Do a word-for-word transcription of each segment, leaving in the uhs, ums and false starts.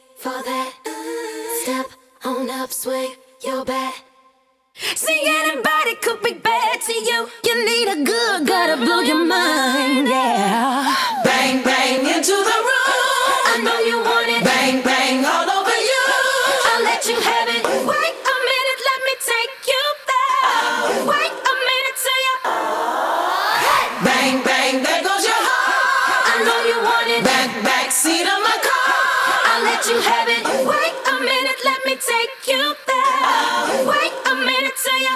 for that. Step on up, swing your back. See, anybody could be bad to you. You need a good, gotta blow your mind, yeah. Bang, bang into the room. I know you want it. Bang, bang all over you. I'll let you have it. Wait a minute, let me take you there. Wait a minute till you. Bang, bang, there goes your heart. I know you want it. Back, back seat of my car. I'll let you have it. Wait a minute, let me take you there. Wait a minute till you.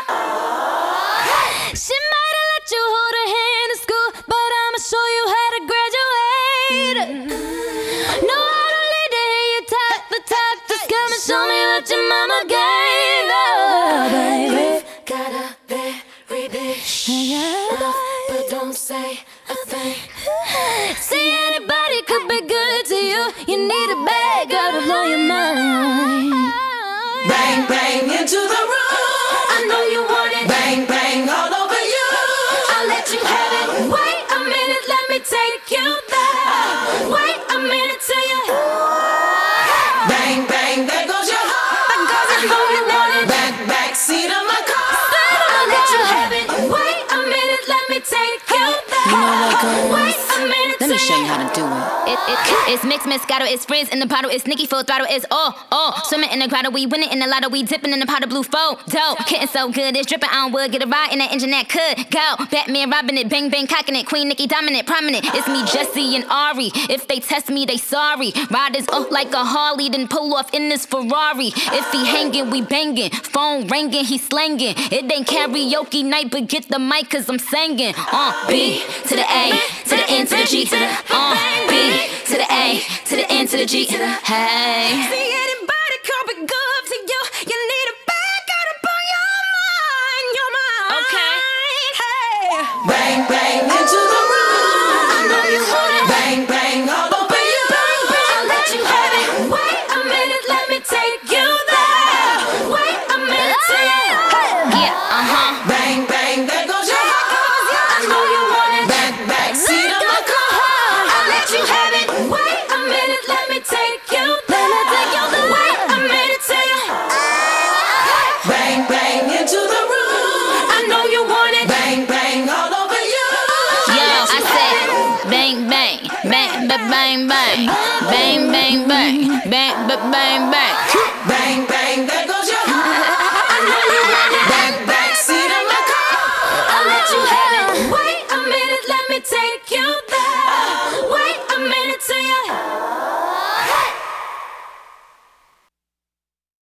She might have let you hold her hand in school, but I'ma show you how to graduate. Know how to lead to hear you talk the talk. Just come and show me what your mama gave. Oh, baby, got a very big love, but don't say a thing. See, anybody could be good to you. You need a bad girl to blow your mind. Bang, bang into the room. I know you want it. Bang, bang all over you. I'll let you have it. Wait a minute, let me take you there. Wait a minute till you. Bang, bang, there goes your heart. I know you want it. Back, back seat of my car. I'll let you have it. Wait a minute, let me take you there. You know what, girls? Wait a minute Let me till show you how to do it. It, it, it's mixed Moscato, it's frizz in the bottle, it's Nicki full throttle, it's all, all. Swimming in the grotto, we winning in the lotto, we dipping in the pot of blue foe. Dope, getting so good, it's dripping on wood, get a ride in that engine that could go. Batman robbing it, bang bang cocking it, Queen Nicki dominant, prominent. It's me, Jesse and Ari. If they test me, they sorry. Riders up like a Harley, then pull off in this Ferrari. If he hanging, we banging. Phone ringing, he slanging. It ain't karaoke night, but get the mic, cause I'm singing. Uh, B to the A, to the N to the G, to the uh, B to the A, to the N to the G, to the hey. See, anybody could be good to you. You need a bad girl to blow your mind, your mind. Okay. Hey. Bang, bang into the room. I know you want it. Bang, bang all over you. I'll let you have it. Wait a minute, let me take you there. Wait a minute till you. Yeah, uh-huh. Bang, bang, there goes your heart. I know you want it. Back, back seat of my car. I'll let you have it. Wait a minute, let me take you there. Let me take you there. Wait a minute till you. Bang, bang into the room. I know you want it. Bang, bang all over you. Yo, I said bang bang, bang ba bang bang, bang bang bang, bang ba bang bang. Bang, bang, there goes your heart. I know you want it. Back, back seat of my car. I'll let you have it. Wait a minute, let me take you there. Wait a minute till you.